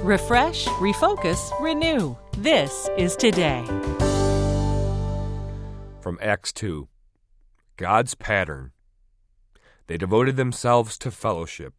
Refresh, refocus, renew. This is Today. From Acts 2. God's pattern. They devoted themselves to fellowship.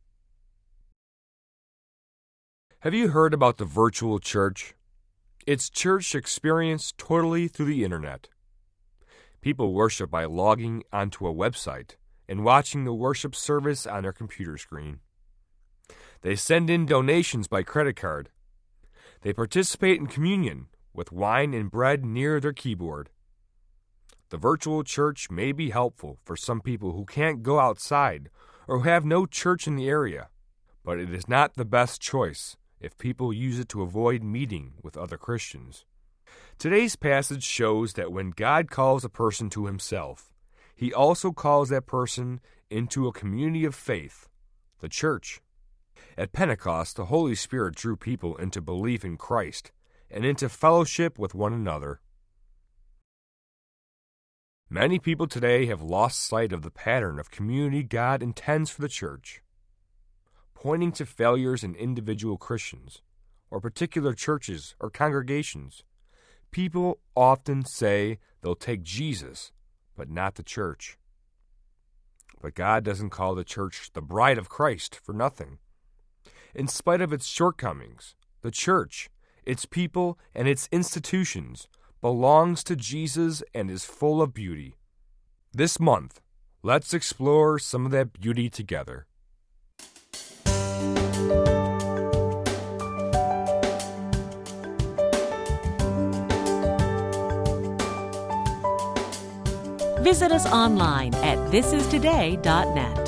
Have you heard about the virtual church? It's church experience totally through the internet. People worship by logging onto a website and watching the worship service on their computer screen. They send in donations by credit card. They participate in communion with wine and bread near their keyboard. The virtual church may be helpful for some people who can't go outside or who have no church in the area, but it is not the best choice if people use it to avoid meeting with other Christians. Today's passage shows that when God calls a person to himself, he also calls that person into a community of faith, the church. At Pentecost, the Holy Spirit drew people into belief in Christ and into fellowship with one another. Many people today have lost sight of the pattern of community God intends for the church. Pointing to failures in individual Christians, or particular churches or congregations, people often say they'll take Jesus, but not the church. But God doesn't call the church the bride of Christ for nothing. In spite of its shortcomings, the church, its people, and its institutions belongs to Jesus and is full of beauty. This month, let's explore some of that beauty together. Visit us online at thisistoday.net.